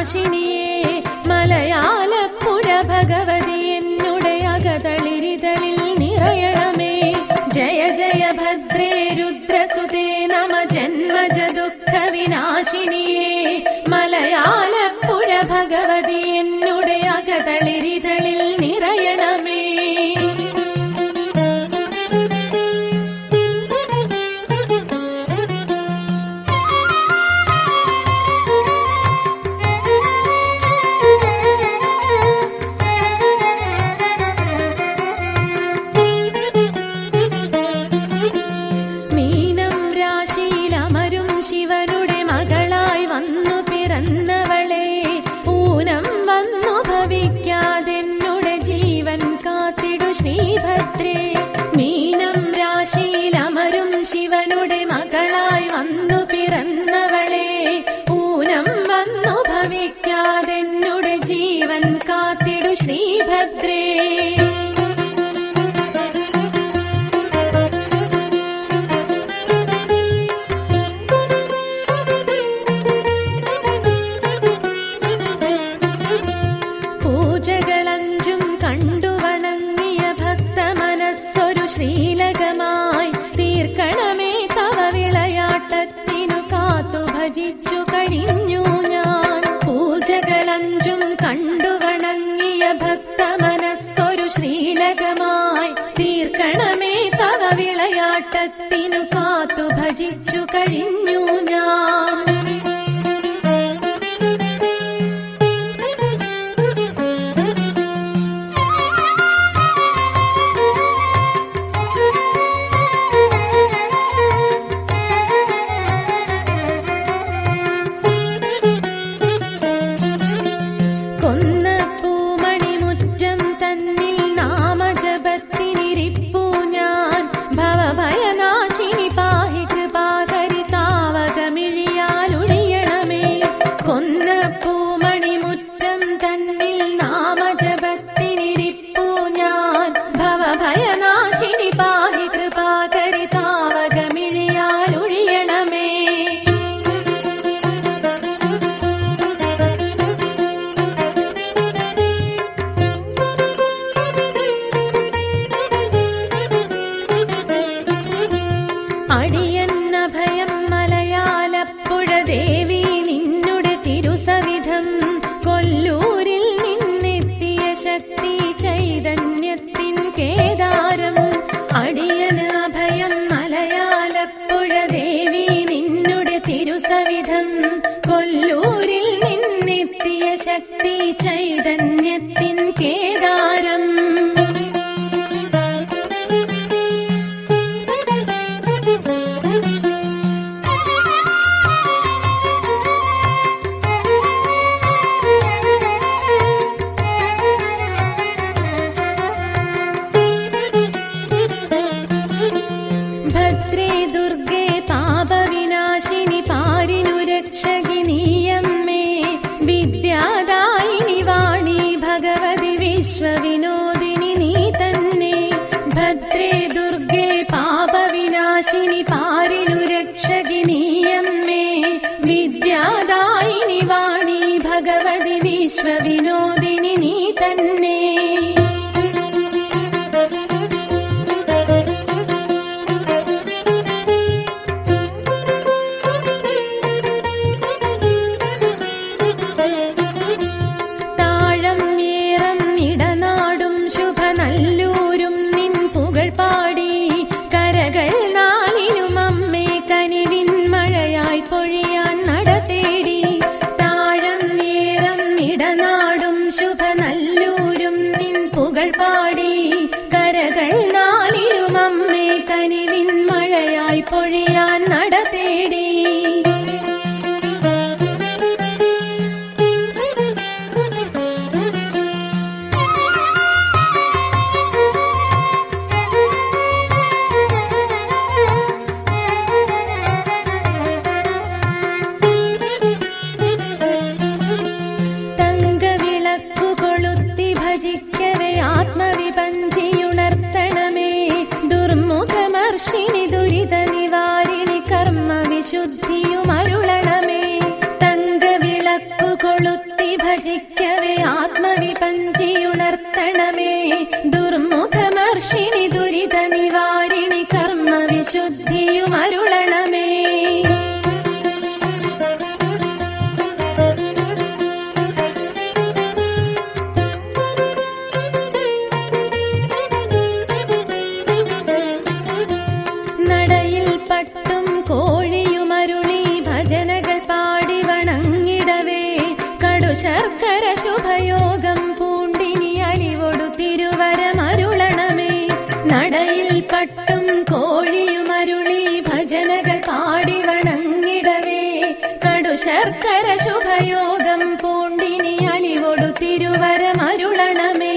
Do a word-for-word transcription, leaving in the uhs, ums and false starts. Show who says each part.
Speaker 1: വിനാശിനിയേ മലയാലപ്പുഴ ഭഗവതി എന്നുടെ അകതളിരിതളിൽ നിറയണമേ. ജയ ജയ ഭദ്രേ രുദ്രസുതേ നമ ജന്മജ ദുഃഖ വിനാശിനിയേ മലയാലപ്പുഴ ഭഗവതി എന്നുടെ അകതളിരിതളിൽ നിറയണമേ. ശിവനുടെ മകളായി വന്നു പിറന്നവളെ ഊനം വന്നു ഭവിക്കാതെന്നുടെ ജീവൻ കാത്തിടു ശ്രീഭദ്രേ. പൂജകളഞ്ചും കണ്ടുവണങ്ങിയ ഭക്ത മനസ്സൊരു ശ്രീലകമായി തീർക്കണമേ തവ വിളയാട്ടത്തിനു കാത്തു ഭജിച്ചു കഴിഞ്ഞു ഞാൻ. പൂജകളഞ്ചും കണ്ടുവണങ്ങിയ ഭക്ത മനസ്സൊരു ശ്രീലകമായി തീർക്കണമേ തവ വിളയാട്ടത്തിനു കാത്തു ഭജിച്ചു കഴിഞ്ഞു ഞാൻ. അടിയന്നഭയം മലയാലപ്പുഴ ദേവി നിന്നുടെ തിരുസവിധം കൊല്ലൂരിൽ നിന്നെത്തിയ ശക്തി ചൈതന്യത്തിൻ കേദാരം. അടിയന് അഭയം മലയാലപ്പുഴ ദേവി നിന്നുടെ തിരുസവിധം കൊല്ലൂരിൽ നിന്നെത്തിയ ശക്തി ചൈതന്യത്തിൻ കേദാരം. ഭദ്രേ ദുർഗേ പാപവിനാശിനി പാരിനു രക്ഷകിനീയമ്മേ വിദ്യാദായിനി വാണി ഭഗവതി വിശ്വവിനോദിനി നീ തന്നെ. ഭദ്രേ ദുർഗേ പാപവിനാശിനി പാരിനു രക്ഷകിനീയമ്മേ വിദ്യാദായിനി വാണി ഭഗവതി വിശ്വവിനോദിനി നീ തന്നെ. പൊഴിയാൻ നടതേടി താഴം ഏറം ഇടനാടും ശുഭ നല്ലൂരും നിൻ പുകൾ പാടി കരകൾ നാലിലും അമ്മേ കനിവിൻ മഴയായി പൊഴിയാൻ നടതേടി. ഭജിക്കവേ ആത്മവിപഞ്ചിയുണർത്തണമേ ദുർമുഖമർഷിനി ദുരിത നിവാരിണി കർമ്മ വിശുദ്ധിയുമരുളണമേ. തങ്കവിളക്കു കൊളുത്തി അരുളണമേ. ദുർമുഖമർഷിണി ദുരിത നിവാരിണി കർമ്മ വിശുദ്ധിയും അരുളണമേ. നടയിൽ പട്ടും കോഴിയുമരുളി ഭജനകൾ പാടി വണങ്ങിടവേ. കടുശർക്കര ശുഭയോഗം പൂണ്ടിനി അലിവൊടു തിരുവരമരുളണമേ. നടയിൽ പട്ടും കോഴിയുമരുളി ഭജനകൾ പാടി വണങ്ങിടവേ. കടുശർക്കര ശുഭയോഗം പൂണ്ടിനി അലിവൊടു തിരുവരമരുളണമേ.